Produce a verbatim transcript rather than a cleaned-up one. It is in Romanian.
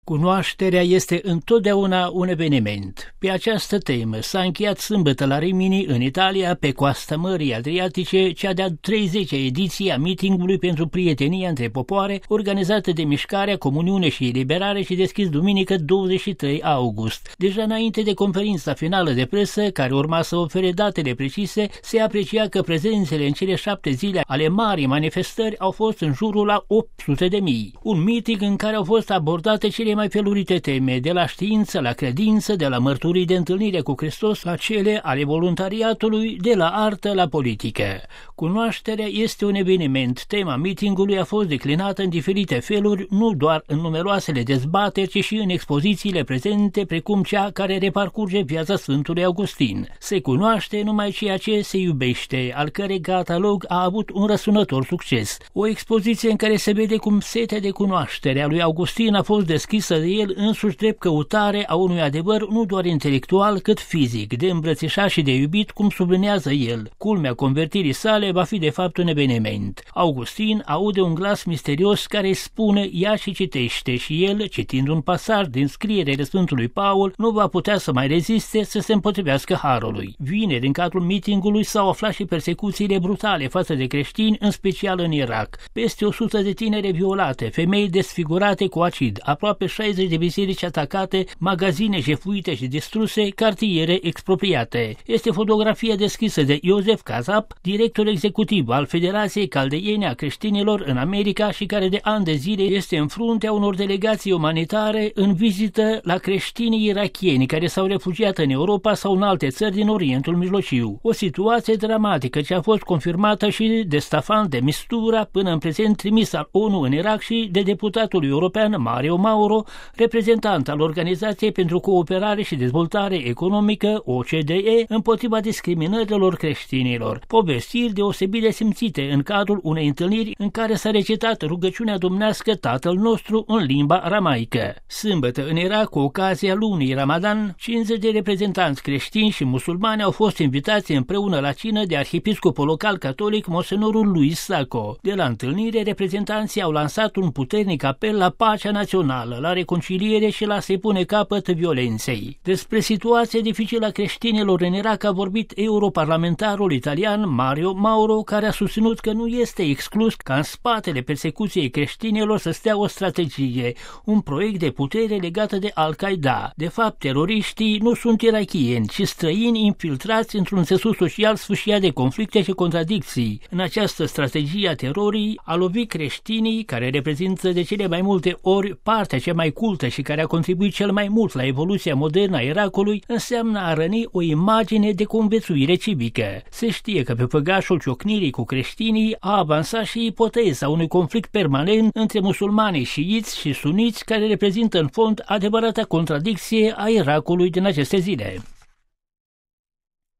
Cunoașterea este întotdeauna un eveniment. Pe această temă s-a încheiat sâmbătă la Rimini, în Italia, pe coasta Mării Adriatice, cea de-a treizecea ediție a meetingului pentru prietenia între popoare, organizată de Mișcarea Comuniune și Eliberare și deschis duminică douăzeci și trei august. Deja înainte de conferința finală de presă, care urma să ofere datele precise, se aprecia că prezențele în cele șapte zile ale marii manifestări au fost în jurul la opt sute de mii. Un meeting în care au fost abordate cele mai felurite teme, de la știință la credință, de la mărturii de întâlnire cu Hristos la cele ale voluntariatului, de la artă la politică. Cunoașterea este un eveniment. Tema meetingului a fost declinată în diferite feluri, nu doar în numeroasele dezbateri, ci și în expozițiile prezente, precum cea care reparcurge viața Sfântului Augustin. Se cunoaște numai ceea ce se iubește, al cărei catalog a avut un răsunător succes. O expoziție în care se vede cum setea de cunoaștere a lui Augustin a fost deschisă de el însuși drept căutare a unui adevăr nu doar intelectual, cât fizic, de îmbrățișat și de iubit, cum sublinează el. Culmea convertirii sale va fi de fapt un eveniment. Augustin aude un glas misterios care îi spune: ia și citește, și el, citind un pasaj din scrierele Sfântului Paul, nu va putea să mai reziste să se împotrivească harului. Vineri, în cadrul meetingului, s-au aflat și persecuțiile brutale față de creștini, în special în Irak. Peste o sută de tinere violate, femei desfigurate cu acid, aproape șaizeci de biserici atacate, magazine jefuite și distruse, cartiere expropriate. Este fotografia deschisă de Iosef Kazap, director executiv al Federației Caldeiene a Creștinilor în America și care de ani de zile este în fruntea unor delegații umanitare în vizită la creștinii irakieni care s-au refugiat în Europa sau în alte țări din Orientul Mijlociu. O situație dramatică ce a fost confirmată și de Staffan de Mistura, până în prezent trimis al ONU în Irak, și de deputatul european Mario Mauro, reprezentant al Organizației pentru Cooperare și Dezvoltare Economică, O C D E, împotriva discriminărilor creștinilor. Povestiri deosebit de simțite în cadrul unei întâlniri în care s-a recitat rugăciunea domnească Tatăl nostru în limba aramaică. Sâmbătă, în Irak, cu ocazia lunii Ramadan, cincizeci de reprezentanți creștini și musulmani au fost invitați împreună la cină de arhiepiscopul local catolic, monsenorul Luis Sacco. De la întâlnire, reprezentanții au lansat un puternic apel la pacea națională, la reconciliere și la să-i pune capăt violenței. Despre situația dificilă a creștinilor în Irak a vorbit europarlamentarul italian Mario Mauro, care a susținut că nu este exclus ca în spatele persecuției creștinilor să stea o strategie, un proiect de putere legată de Al-Qaeda. De fapt, teroriștii nu sunt irakieni, ci străini infiltrați într-un țesut social sfâșiat de conflicte și contradicții. În această strategie a terorii a lovit creștinii, care reprezintă de cele mai multe ori partea cea mai cultă și care a contribuit cel mai mult la evoluția modernă a Irakului, înseamnă a răni o imagine de conviețuire civică. Se știe că pe făgașul ciocnirii cu creștinii a avansat și ipoteza unui conflict permanent între musulmanii șiiți și suniți, care reprezintă în fond adevărata contradicție a Irakului din aceste zile.